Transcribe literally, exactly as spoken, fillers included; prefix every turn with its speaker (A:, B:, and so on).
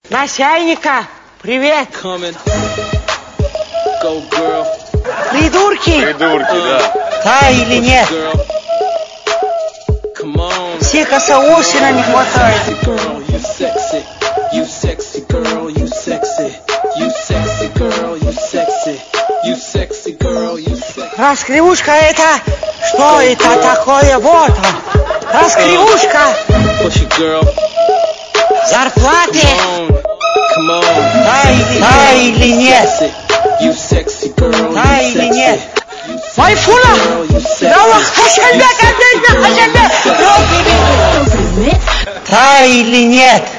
A: Насяйника, привет.
B: Coming. Go, girl.
A: Придурки.
C: Придурки, да.
A: Да или нет?
B: Girl. Come on.
A: Все косоосина не хватает.
B: Girl, you sexy. You sexy girl, you sexy. You sexy girl, you sexy. You sexy girl, you sexy.
A: Раскривушка это... Что это такое? Вот он. Раскривушка.
B: Push it, girl.
A: Зарплаты.
B: Come on. Come on.
A: Да или, да или нет?
B: You sexy girl,
A: Да
B: you
A: или
B: sexy.
A: нет? Майфуна! Давай, хашальбек, отдельно, хашальбек! Да или нет?